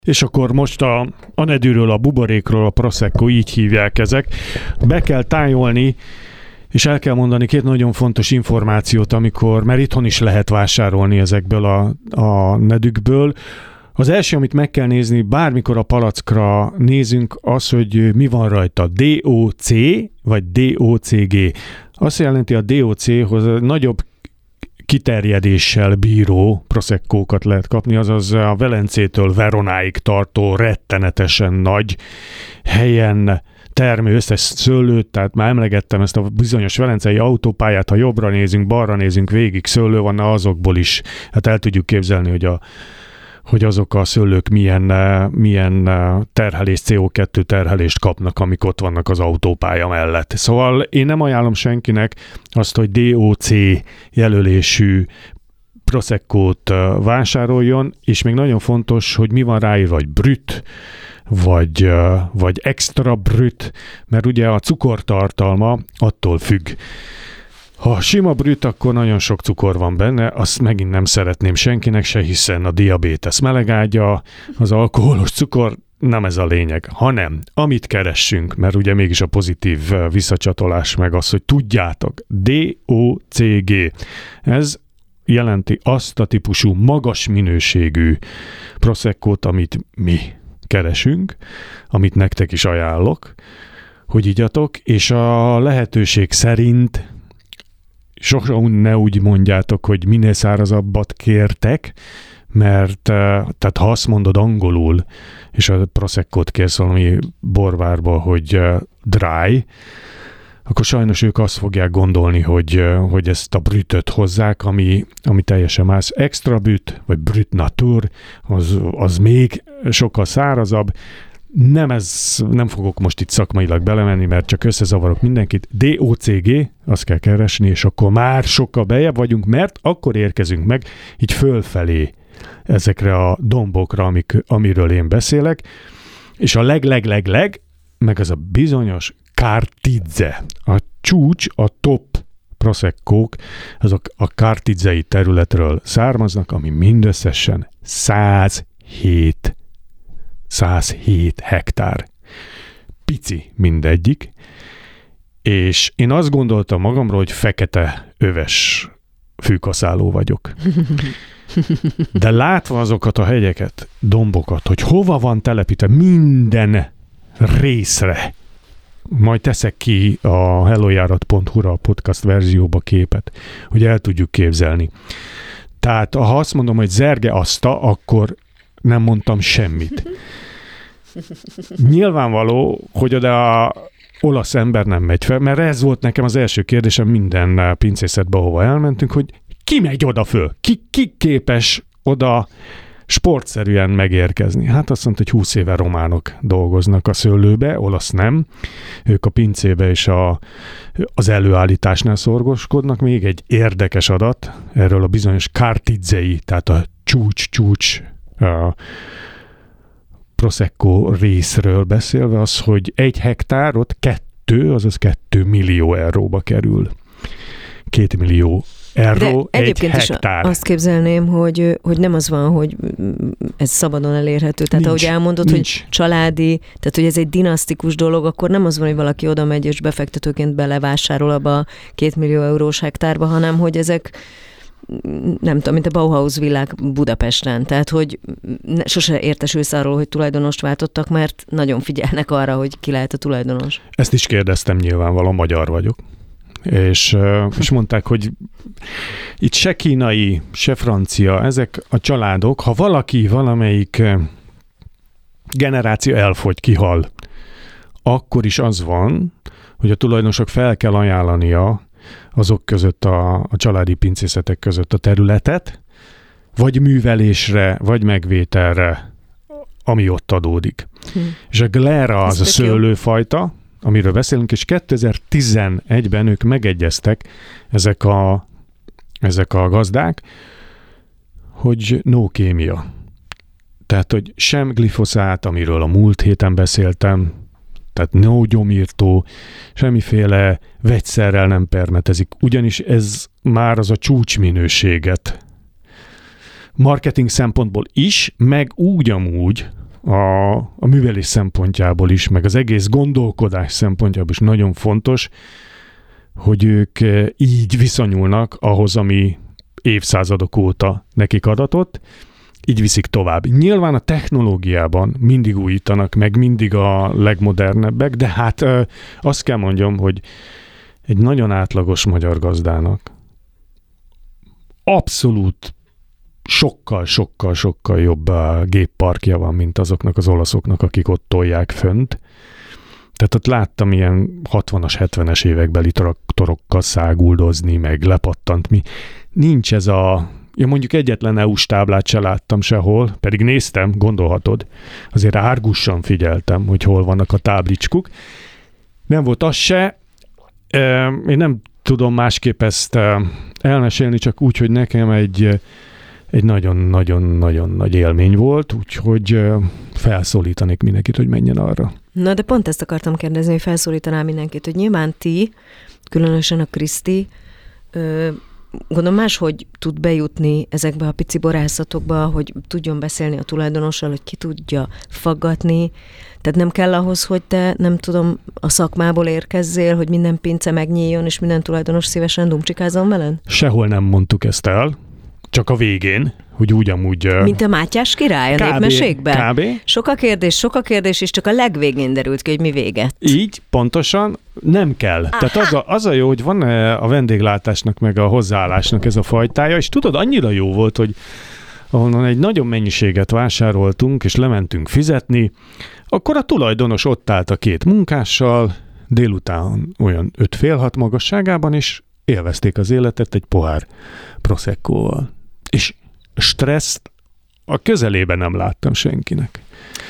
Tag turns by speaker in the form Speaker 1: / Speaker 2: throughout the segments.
Speaker 1: És akkor most a nedűről, a buborékról, a Prosecco, így hívják ezek. Be kell tájolni, és el kell mondani két nagyon fontos információt, mert itthon is lehet vásárolni ezekből a nedűkből. Az első, amit meg kell nézni, bármikor a palackra nézünk, az, hogy mi van rajta. DOC vagy DOCG. Azt jelenti, a DOC-hoz nagyobb kiterjedéssel bíró Proseccókat lehet kapni, azaz a Velencétől Veronáig tartó rettenetesen nagy helyen termő összes szőlőt, tehát már emlegettem ezt a bizonyos velencei autópályát, ha jobbra nézünk, balra nézünk, végig szőlő van, azokból is. Hát el tudjuk képzelni, hogy azok a szőlők milyen terhelést, CO2 terhelést kapnak, amik ott vannak az autópálya mellett. Szóval én nem ajánlom senkinek azt, hogy DOC jelölésű Proseccót vásároljon, és még nagyon fontos, hogy mi van ráírva, vagy brüt, vagy extra brüt, mert ugye a cukortartalma attól függ. Ha sima brüt, akkor nagyon sok cukor van benne, azt megint nem szeretném senkinek se, hiszen a diabétesz melegágya, az alkoholos cukor, nem ez a lényeg, hanem amit keressünk, mert ugye mégis a pozitív visszacsatolás meg az, hogy tudjátok, DOCG, ez jelenti azt a típusú magas minőségű Proseccót, amit mi keresünk, amit nektek is ajánlok, hogy igyatok, és a lehetőség szerint sokan ne úgy mondjátok, hogy minél szárazabbat kértek, mert tehát ha azt mondod angolul, és a Proseccót kérsz valami borvárba, hogy dry, akkor sajnos ők azt fogják gondolni, hogy ezt a brütöt hozzák, ami teljesen más. Extra brüt, vagy brüt natur, az még sokkal szárazabb. Nem fogok most itt szakmailag belemenni, mert csak összezavarok mindenkit. DOCG, azt kell keresni, és akkor már sokkal bejebb vagyunk, mert akkor érkezünk meg így fölfelé ezekre a dombokra, amiről én beszélek, és a leg, meg az a bizonyos Cartizze. A csúcs, a top Proseccók, azok a Cartizzei területről származnak, ami mindösszesen 107 hektár. Pici mindegyik, és én azt gondoltam magamról, hogy fekete öves fűkaszáló vagyok. De látva azokat a hegyeket, dombokat, hogy hova van telepítve minden részre, majd teszek ki a hellojárat.hu-ra a podcast verzióba képet, hogy el tudjuk képzelni. Tehát ha azt mondom, hogy zerge aszta, akkor nem mondtam semmit. Nyilvánvaló, hogy oda a olasz ember nem megy fel, mert ez volt nekem az első kérdésem minden pincészetbe, ahova elmentünk, hogy ki megy oda föl? Ki képes oda sportszerűen megérkezni? Hát azt mondta, hogy 20 éve románok dolgoznak a szőlőbe, olasz nem. Ők a pincébe és az előállításnál szorgoskodnak. Még egy érdekes adat erről a bizonyos Cartizzei, tehát a csúcs Prosecco részről beszélve az, hogy 1 hektárot 2 millió euróba kerül. 2 millió euró egy hektár.
Speaker 2: Azt képzelném, hogy nem az van, hogy ez szabadon elérhető. Tehát ahogy elmondod, hogy családi, tehát hogy ez egy dinasztikus dolog, akkor nem az van, hogy valaki oda megy és befektetőként belevásárol abba a 2 millió eurós hektárba, hanem hogy ezek nem tudom, mint a Bauhaus villák Budapesten. Tehát, hogy sose értesülsz arról, hogy tulajdonost váltottak, mert nagyon figyelnek arra, hogy ki lehet a tulajdonos.
Speaker 1: Ezt is kérdeztem, nyilvánvalóan magyar vagyok. És mondták, hogy itt se kínai, se francia, ezek a családok, ha valamelyik generáció elfogy, kihal, akkor is az van, hogy a tulajdonosok fel kell ajánlania azok között a családi pincészetek között a területet, vagy művelésre, vagy megvételre, ami ott adódik. És a glera az a szőlőfajta, amiről beszélünk, és 2011-ben ők megegyeztek, ezek a gazdák, hogy no kémia. Tehát, hogy sem glifoszát, amiről a múlt héten beszéltem, tehát no gyomírtó, semmiféle vegyszerrel nem permetezik, ugyanis ez már az a csúcsminőséget marketing szempontból is, meg úgy amúgy a művelés szempontjából is, meg az egész gondolkodás szempontjából is nagyon fontos, hogy ők így viszonyulnak ahhoz, ami évszázadok óta nekik adatott, így viszik tovább. Nyilván a technológiában mindig újítanak, meg mindig a legmodernebbek, de hát azt kell mondjam, hogy egy nagyon átlagos magyar gazdának abszolút sokkal jobb gépparkja van, mint azoknak az olaszoknak, akik ott tolják fönt. Tehát ott láttam ilyen 60-as, 70-es évekbeli traktorokkal száguldozni, meg lepattant mi. Nincs ez mondjuk egyetlen EU-s táblát se láttam sehol, pedig néztem, gondolhatod. Azért árgusan figyeltem, hogy hol vannak a táblicskuk. Nem volt az se. Én nem tudom másképp ezt elmesélni, csak úgy, hogy nekem egy nagyon-nagyon-nagyon nagy élmény volt, úgyhogy felszólítanék mindenkit, hogy menjen arra.
Speaker 2: Na, de pont ezt akartam kérdezni, hogy felszólítanál mindenkit, hogy nyilván ti, különösen a Kriszti, gondolom máshogy tud bejutni ezekbe a pici borászatokba, hogy tudjon beszélni a tulajdonossal, hogy ki tudja faggatni. Tehát nem kell ahhoz, hogy te, nem tudom, a szakmából érkezzél, hogy minden pince megnyíljon, és minden tulajdonos szívesen dumcsikázzon veled?
Speaker 1: Sehol nem mondtuk ezt el, csak a végén, hogy úgy-amúgy...
Speaker 2: Mint a Mátyás király a népmesékben?
Speaker 1: Kb.
Speaker 2: Sok a kérdés, és csak a legvégén derült ki, hogy mi véget.
Speaker 1: Így, pontosan, nem kell. Aha. Tehát az a jó, hogy van a vendéglátásnak, meg a hozzáállásnak ez a fajtája, és tudod, annyira jó volt, hogy ahonnan egy nagyon mennyiséget vásároltunk, és lementünk fizetni, akkor a tulajdonos ott állt a két munkással, délután olyan 5-5:30 magasságában, és élvezték az életet egy pohár Proseccóval. És stresszt a közelében nem láttam senkinek.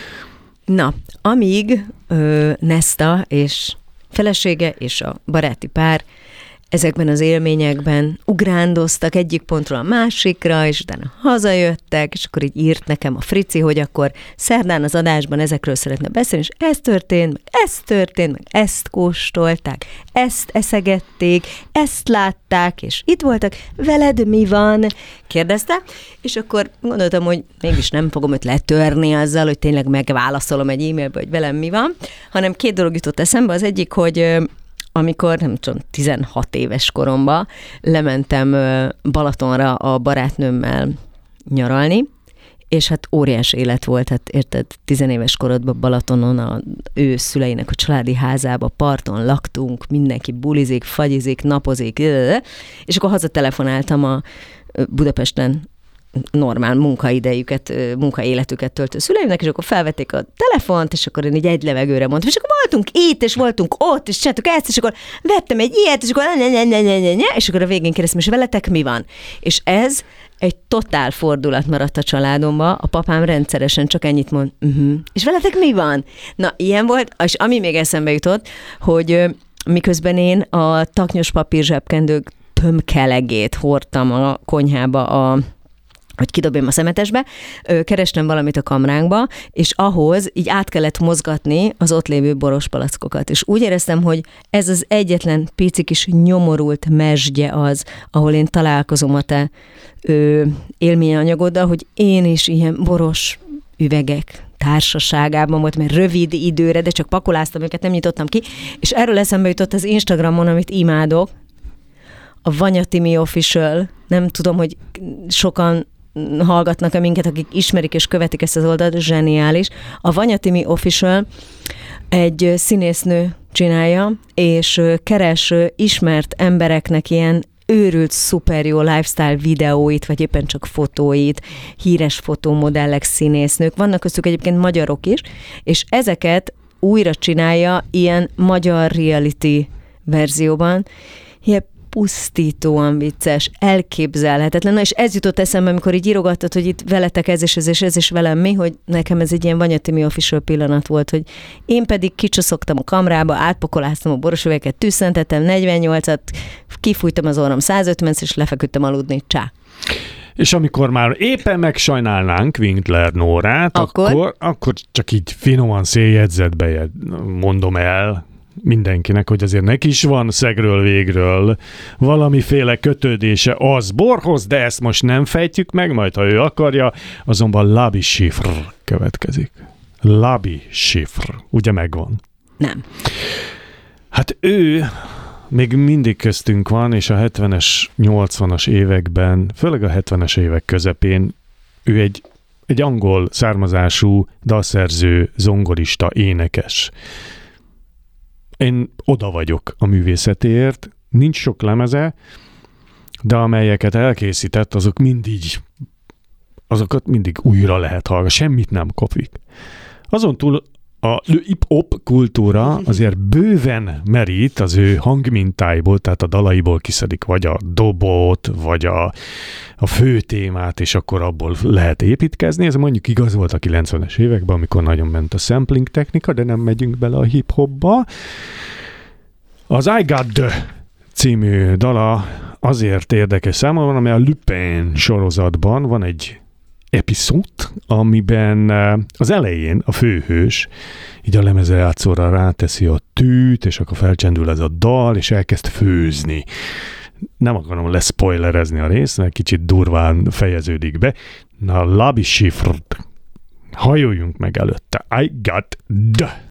Speaker 2: Na, amíg Nesta és felesége és a baráti pár ezekben az élményekben ugrándoztak egyik pontról a másikra, és utána hazajöttek, és akkor így írt nekem a Frici, hogy akkor szerdán az adásban ezekről szeretne beszélni, és ez történt, meg ezt kóstolták, ezt eszegették, ezt látták, és itt voltak, veled mi van? Kérdezte, és akkor gondoltam, hogy mégis nem fogom őt letörni azzal, hogy tényleg megválaszolom egy e-mailbe, hogy velem mi van, hanem 2 dolog jutott eszembe. Az egyik, hogy amikor, nem tudom, 16 éves koromban lementem Balatonra a barátnőmmel nyaralni, és hát óriás élet volt, hát érted, 10 éves korodban Balatonon a ő szüleinek a családi házába, parton laktunk, mindenki bulizik, fagyizik, napozik, és akkor hazatelefonáltam a Budapesten normál munkaéletüket töltő szüleimnek, és akkor felvették a telefont, és akkor én így egy levegőre mondtam, és akkor voltunk itt, és voltunk ott, és csináltuk ezt, és akkor vettem egy ilyet, és akkor és akkor a végén kérdeztem, és veletek mi van? És ez egy totál fordulat maradt a családomba, a papám rendszeresen csak ennyit mond, és veletek mi van? Na, ilyen volt, és ami még eszembe jutott, hogy miközben én a taknyos papír zsebkendők tömkelegét hordtam a konyhába, hogy kidobjam a szemetesbe, kerestem valamit a kamránkba, és ahhoz így át kellett mozgatni az ott lévő boros palackokat. És úgy éreztem, hogy ez az egyetlen pici kis nyomorult mesdje az, ahol én találkozom a te élményanyagoddal, hogy én is ilyen boros üvegek társaságában volt, mert rövid időre, de csak pakoláztam őket, nem nyitottam ki, és erről eszembe jutott az Instagramon, amit imádok, a Vanya Timi Official, nem tudom, hogy sokan hallgatnak-e minket, akik ismerik és követik ezt az oldalt, zseniális. A Vanya Timi Official egy színésznő csinálja, és keres ismert embereknek ilyen őrült, szuper jó lifestyle videóit, vagy éppen csak fotóit, híres fotómodellek, színésznők. Vannak köztük egyébként magyarok is, és ezeket újra csinálja ilyen magyar reality verzióban. Ilyen pusztítóan vicces, elképzelhetetlen. Na, és ez jutott eszembe, amikor így írogattad, hogy itt veletek ez és velem mi, hogy nekem ez egy ilyen Vanya Timi Official pillanat volt, hogy én pedig kicsoszogtam a kamrába, átpokoláztam a boros üvegeket, tüsszentettem 48-at, kifújtam az orrom 150-t, és lefeküdtem aludni. Csá!
Speaker 1: És amikor már éppen megsajnálnánk Winkler Nórát, akkor csak így finoman széljegyzetbe mondom el mindenkinek, hogy azért neki is van szegről végről valamiféle kötődése az borhoz, de ezt most nem fejtjük meg, majd ha ő akarja, azonban Labi Chiffre következik. Labi Schifr, ugye megvan?
Speaker 2: Nem.
Speaker 1: Hát ő még mindig köztünk van, és a 70-es, 80-as években, főleg a 70-es évek közepén ő egy angol származású dalszerző, zongorista, énekes. Én oda vagyok a művészetéért, nincs sok lemeze, de amelyeket elkészített, azokat mindig újra lehet hallgatni, semmit nem kopik. Azon túl a hip-hop kultúra azért bőven merít az ő hangmintáiból, tehát a dalaiból kiszedik vagy a dobot, vagy a fő témát, és akkor abból lehet építkezni. Ez mondjuk igaz volt a 90-es években, amikor nagyon ment a sampling technika, de nem megyünk bele a hip-hopba. Az I Got The című dala azért érdekes számomra, mert a Lupin sorozatban van egy epizód, amiben az elején a főhős így a lemezrejátszóra ráteszi a tűt, és akkor felcsendül ez a dal, és elkezd főzni. Nem akarom leszpoilerezni a részt, mert kicsit durván fejeződik be. Na, Labi Schifr, hajoljunk meg előtte. I Got The.